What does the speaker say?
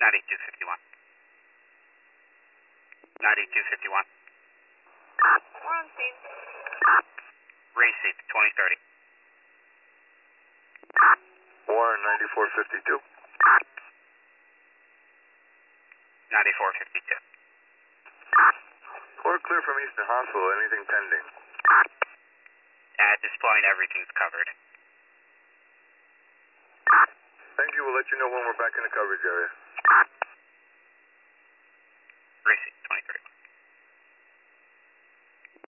9251. 9251. We're on scene. Receive 2030. Warren 9452. 9452. We're clear from Eastern Hospital. Anything pending? At this point, everything's covered. Thank you. We'll let you know when we're back in the coverage area. Receive.